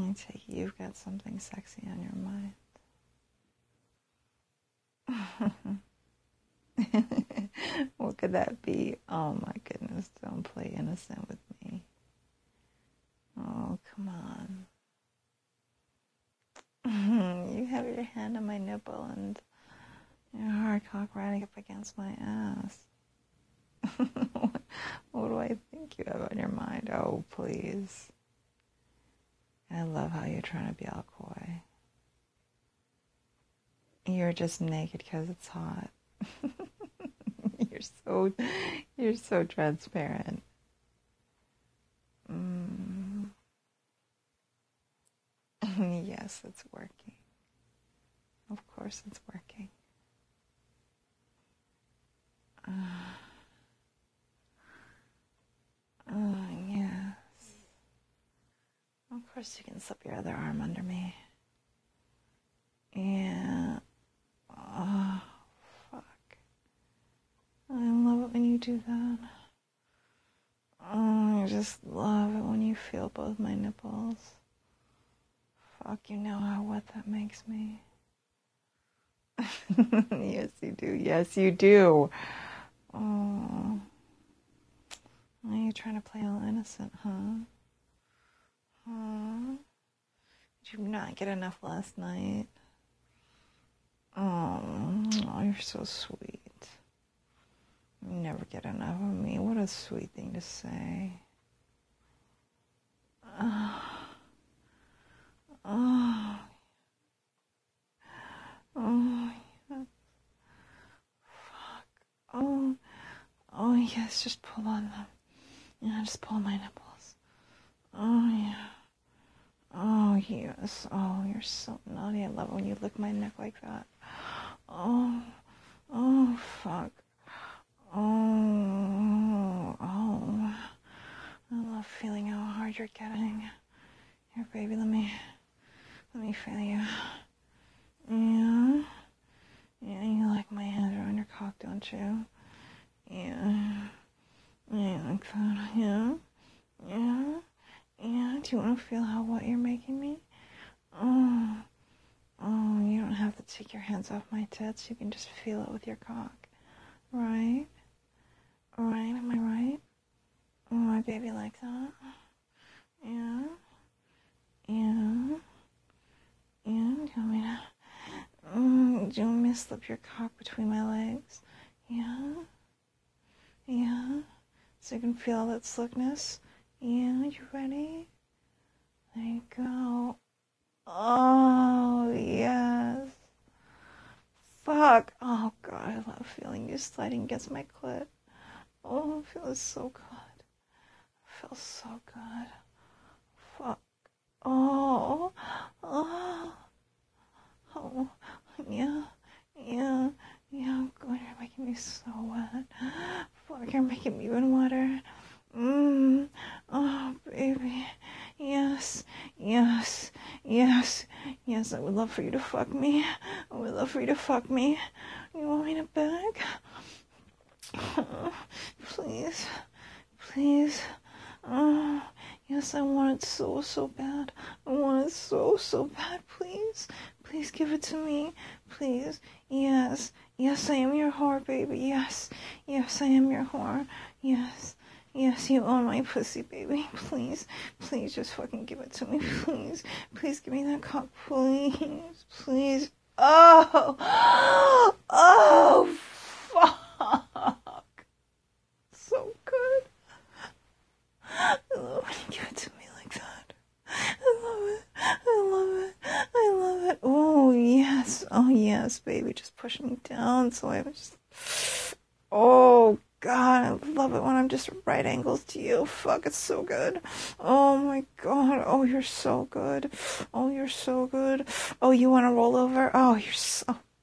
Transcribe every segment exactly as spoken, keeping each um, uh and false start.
I take it you've got something sexy on your mind. What could that be? Oh my goodness, don't play innocent with me. Oh, come on. You have your hand on my nipple and your hard cock riding up against my ass. What do I think you have on your mind? Oh, please. I love how you're trying to be all coy. You're just naked because it's hot. You're so, you're so transparent. Mm. Yes, it's working. Of course it's working. Uh, oh, yes. Of course you can slip your other arm under me. Yeah. Oh, fuck. I love it when you do that. Oh, I just love it when you feel both my nipples. Fuck, you know how wet that makes me. Yes, you do. Yes, you do. Oh. Are you trying to play all innocent, huh? Huh? Did you not get enough last night? Oh, oh, you're so sweet. You never get enough of me. What a sweet thing to say. Oh. Oh. Oh, yes. Fuck. Oh. Oh, yes, just pull on them. Yeah, just pull my nipples. Oh, yeah. Oh, yes. Oh, you're so naughty. I love it when you lick my neck like that. Oh. Oh, fuck. Oh. Oh. I love feeling how hard you're getting. Here, baby, let me, let me feel you. Yeah. Yeah, you like my hands around your cock, don't you? Yeah. Yeah, like that. Yeah. Yeah. Yeah. Do you want to feel how wet you're making me? Oh. Oh, you don't have to take your hands off my tits. You can just feel it with your cock. Right? Right? Am I right? Oh, my baby likes that. Yeah. Yeah. Yeah. Do you want me to... Mm, do you want me to slip your cock between my legs? Yeah. Yeah. So you can feel all that slickness. Yeah. You ready? There you go. Oh, yes. Fuck. Oh, God. I love feeling you sliding against my clit. Oh, it feels so good. It feels so good. Fuck. Oh. Oh. Oh. Yeah. Yeah. Yeah. God, you're making me so wet. Fuck, you're making me even wetter. Mmm. Oh, baby. Yes. Yes. Yes. Yes, I would love for you to fuck me. I would love for you to fuck me. You want me to beg? Oh, please. Please. Oh, yes, I want it so, so bad. I want it so, so bad. Please. Please give it to me. Please. Yes. Yes, I am your whore, baby. Yes. Yes, I am your whore. Yes. Yes, you own my pussy, baby. Please. Please just fucking give it to me. Please. Please give me that cock. Please. Please. Oh. Oh, fuck. So good. I love when you give it to me like that. I love it. I love it. I love it. Oh, yes. Oh, yes, baby. Just push me down so I just... Oh, God. I love it when I'm just right angles to you. Fuck, it's so good. Oh, my God. Oh, you're so good. Oh, you're so good. Oh, you want to roll over? Oh, you're so bad.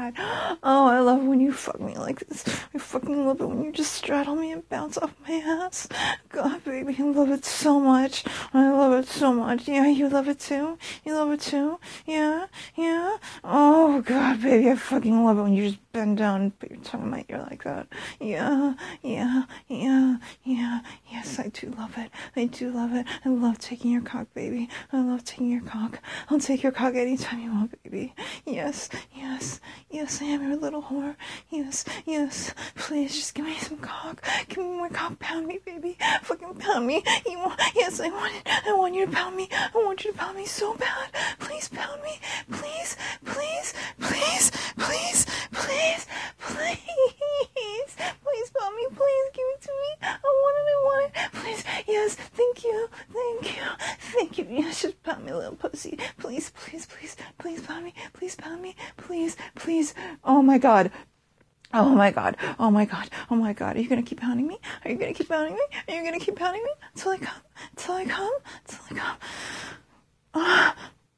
God. Oh, I love when you fuck me like this. I fucking love it when you just straddle me and bounce off my ass. God, baby, I love it so much. I love it so much. Yeah, you love it too? You love it too? Yeah? Yeah? Oh, God, baby, I fucking love it when you just bend down and put your tongue in my ear like that. Yeah, yeah, yeah, yeah. Yes, I do love it. I do love it. I love taking your cock, baby. I love taking your cock. I'll take your cock anytime you want, baby. Yes, yes, yes, I am your little whore. Yes, yes. Please, just give me some cock. Give me more cock. Pound me, baby. Fucking pound me. You want? Yes, I want it. I want you to pound me. I want you to pound me so bad. Please pound me. Please, please, please, please, please, please, please pound me. Please give it to me. I want it. I want it. Please. Yes. Thank you. Thank you. Thank you. Yes, just pound me, little pussy. Please, please, please, please pound me. Please pound me. Please, please. Oh my God. Oh my God. Oh my God. Oh my God. Are you going to keep pounding me? Are you going to keep pounding me? Are you going to keep pounding me? Till I come. Till I come. Till I come. Ah.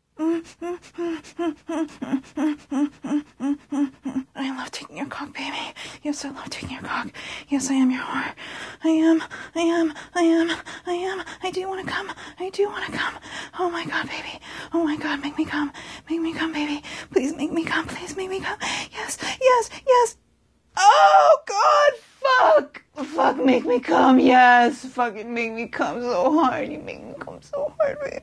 I love taking your cock, baby. Yes, I love taking your cock. Yes, I am your whore. I am, I am, I am, I am. I do want to come. I do want to come. Oh my God, baby. Oh my God, make me come. Make me come, baby. Please make me come. Please make me come. Yes, yes, yes. Oh God, fuck. Fuck, make me come. Yes, fucking make me come so hard. You make me come so hard, baby.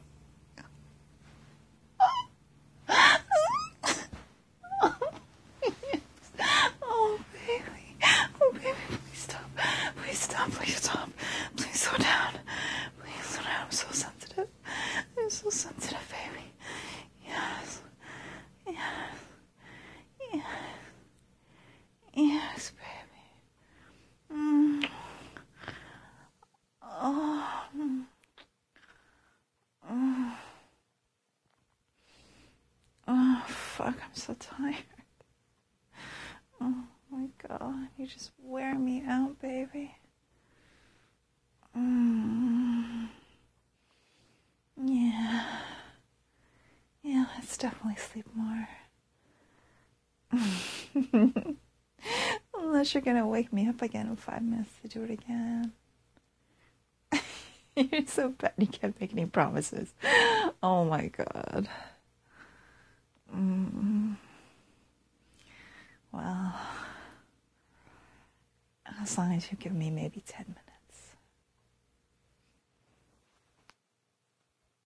Oh, baby. Oh, baby, please stop. Please stop. Please stop. Please slow down. Please slow down. I'm so sensitive. I'm so sensitive, baby. Yes. Yes. Yes. Yes, baby. Mm. Oh. Mm. Oh, fuck. I'm so tired. Oh my God, you just wear me out, baby. Mm. Yeah. Yeah, let's definitely sleep more. Unless you're gonna wake me up again in five minutes to do it again. You're so bad, you can't make any promises. Oh my God. Mm. Well, as long as you give me maybe ten minutes.